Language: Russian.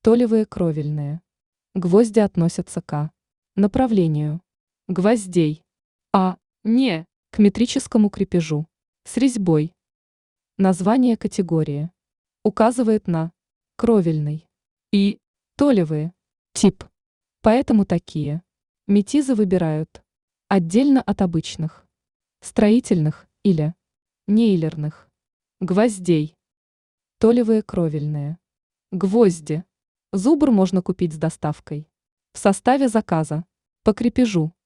Толевые кровельные. Гвозди относятся к направлению гвоздей, а не к метрическому крепежу с резьбой. Название категории указывает на кровельный и толевые тип, поэтому такие метизы выбирают отдельно от обычных строительных или нейлерных гвоздей. Толевые кровельные гвозди. Зубр можно купить с доставкой в составе заказа по крепежу.